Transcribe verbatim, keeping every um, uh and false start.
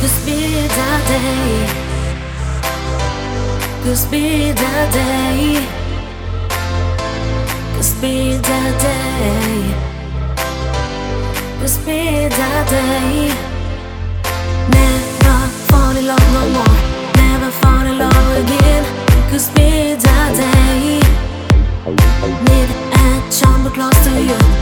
Could be that day. Could be that day. Could be that day. Could be that day. Never fall in love no more. Never fall in love again. Could be that day. Need a chamber close to you.